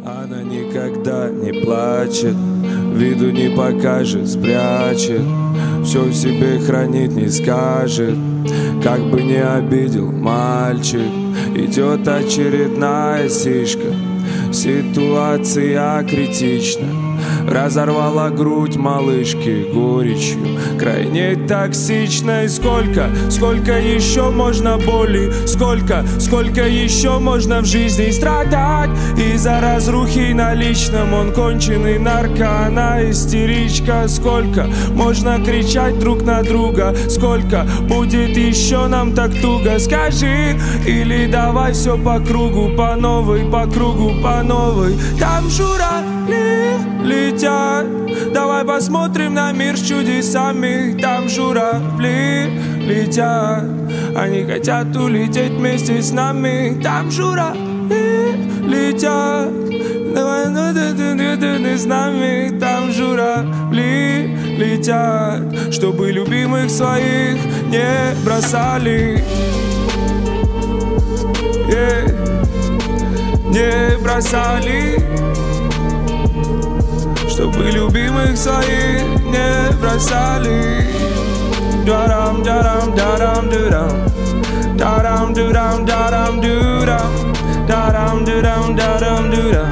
Она никогда не плачет, виду не покажет, спрячет, все в себе хранит, не скажет, как бы не обидел мальчик. Идет очередная сишка, ситуация критична. Разорвала грудь малышки горечью, крайне токсичной. Сколько еще можно боли? Сколько еще можно в жизни страдать? Из-за разрухи на личном он конченый нарко, она истеричка. Сколько можно кричать друг на друга? Сколько будет еще нам так туго? Скажи, или давай все по кругу, по новой, по кругу, по новой. Там журавли летят, давай посмотрим на мир с чудесами. Там журавли летят, они хотят улететь вместе с нами. Там журавли летят, давай с нами. Там журавли летят, чтобы любимых своих не бросали, не бросали, чтобы любимых своих не бросали. Дарам, дарам, дарам, дурам, дарам, дурам, дарам, дурам, дарам, дурам, дарам, дурам.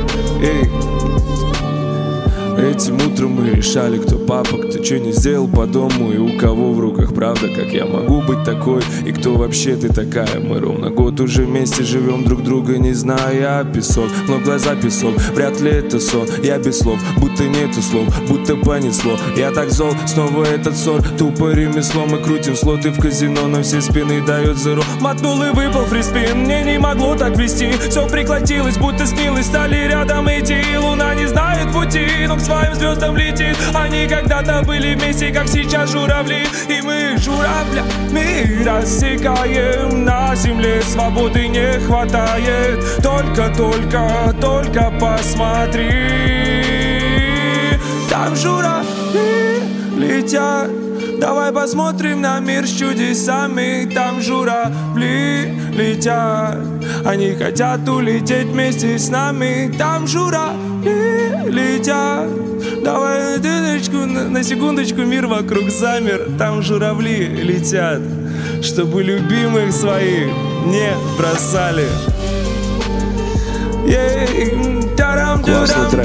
Этим утром мы решали, кто папа, кто что не сделал по дому, и у кого в руках правда, как я могу быть такой, и кто вообще ты такая. Мы ровно год уже вместе живем, друг друга не зная. Песок, но в глаза песок, вряд ли это сон. Я без слов, будто нету слов, будто понесло. Я так зол, снова этот ссор, тупо ремесло. Мы крутим слоты в казино, но все спины дают зеро. Мотнул и выпал фриспин, мне не могло так вести. Все прекратилось, будто снилось, стали рядом идти. Луна не знает пути, но к своим звездам летит. Они когда-то были вместе, как сейчас журавли. И мы журавлями рассекаем. На земле свободы не хватает. Только посмотри. Там журавли летят, давай посмотрим на мир с чудесами. Там журавли летят, они хотят улететь вместе с нами. Там журавли летят, давай на секундочку мир вокруг замер. Там журавли летят, чтобы любимых своих не бросали. Классный трек.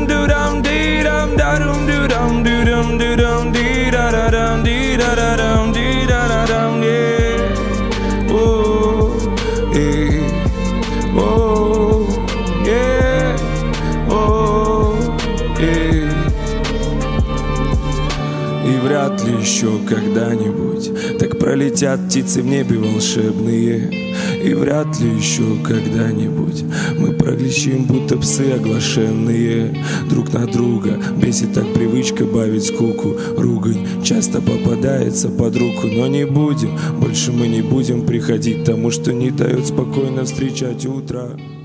И вряд ли еще когда-нибудь так пролетят птицы в небе волшебные. И вряд ли еще когда-нибудь мы проглядим, будто псы оглашенные друг на друга. Бесит так привычка бавить скуку. Ругань часто попадается под руку. Но не будем, больше мы не будем приходить к тому, что не дает спокойно встречать утро.